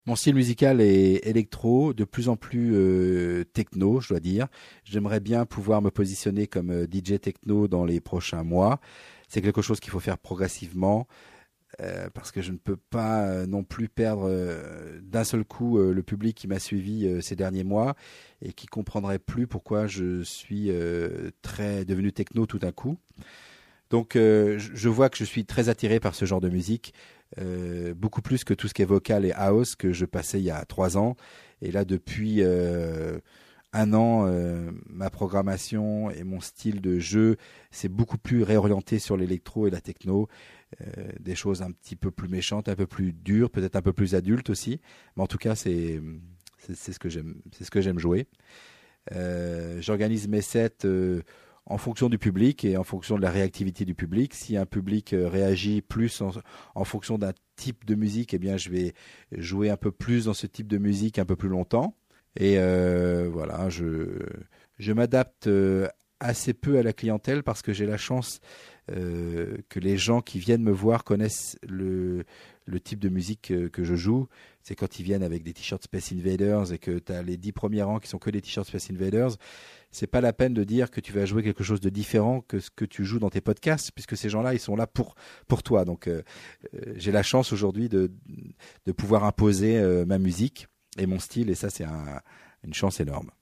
Mon style musical est électro, de plus en plus techno, je dois dire. J'aimerais bien pouvoir me positionner comme DJ techno dans les prochains mois. C'est quelque chose qu'il faut faire progressivement parce que je ne peux pas non plus perdre d'un seul coup le public qui m'a suivi ces derniers mois et qui comprendrait plus pourquoi je suis très devenu techno tout d'un coup. Donc je vois que je suis très attiré par ce genre de musique, beaucoup plus que tout ce qui est vocal et house que je passais il y a 3 ans. Et là, depuis un an, ma programmation et mon style de jeu s'est beaucoup plus réorienté sur l'électro et la techno, des choses un petit peu plus méchantes, un peu plus dures, peut-être un peu plus adultes aussi. Mais en tout cas, c'est ce que j'aime, c'est ce que j'aime jouer. J'organise mes sets en fonction du public et en fonction de la réactivité du public. Si un public réagit plus en fonction d'un type de musique, eh bien, je vais jouer un peu plus dans ce type de musique un peu plus longtemps. Et voilà, je m'adapte assez peu à la clientèle parce que j'ai la chance que les gens qui viennent me voir connaissent le type de musique que je joue. C'est quand ils viennent avec des t-shirts Space Invaders et que tu as les 10 premiers rangs qui sont que des t-shirts Space Invaders. C'est pas la peine de dire que tu vas jouer quelque chose de différent que ce que tu joues dans tes podcasts, puisque ces gens-là, ils sont là pour toi. Donc, j'ai la chance aujourd'hui de pouvoir imposer ma musique et mon style, et ça, c'est une chance énorme.